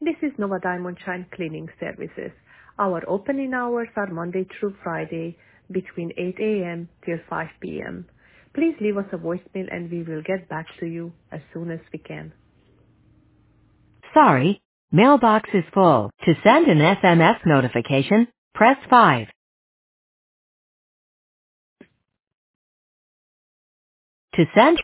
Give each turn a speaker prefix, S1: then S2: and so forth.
S1: This is Nova Diamond Shine Cleaning Services. Our opening hours are Monday through Friday between 8 a.m. till 5 p.m. Please leave us a voicemail and we will get back to you as soon as we can. Sorry, mailbox is full. To send an SMS notification, press 5. To send